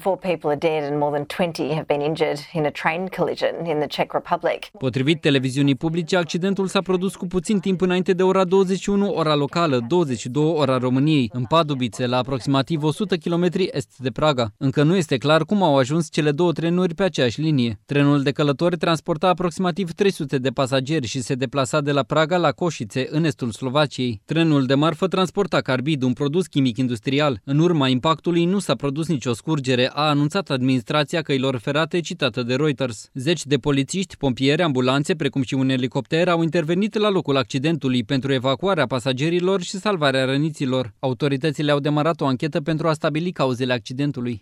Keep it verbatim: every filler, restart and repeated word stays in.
Four people are dead and more than twenty have been injured in a train collision in the Czech Republic. Potrivit televiziunii publice, accidentul s-a produs cu puțin timp înainte de ora douăzeci și unu, ora locală, douăzeci și două, ora României, în Padubice, la aproximativ o sută kilometri est de Praga. Încă nu este clar cum au ajuns cele două trenuri pe aceeași linie. Trenul de călători transporta aproximativ trei sute de pasageri și se deplasa de la Praga la Košice, în estul Slovaciei. Trenul de marfă transporta carbid, un produs chimic industrial. În urma impactului nu s-a produs nicio scurgere, a anunțat administrația căilor ferate citată de Reuters. Zeci de polițiști, pompieri, ambulanțe, precum și un elicopter au intervenit la locul accidentului pentru evacuarea pasagerilor și salvarea răniților. Autoritățile au demarat o anchetă pentru a stabili cauzele accidentului.